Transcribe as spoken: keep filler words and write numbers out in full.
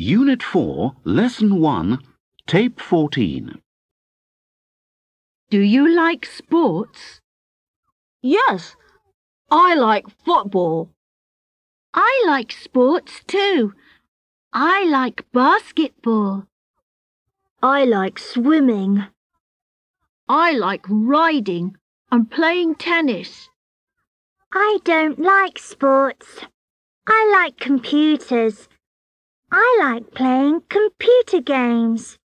Unit four, Lesson one, Tape fourteen. Do you like sports? Yes, I like football. I like sports too. I like basketball. I like swimming. I like riding and playing tennis. I don't like sports. I like computers. I like playing computer games.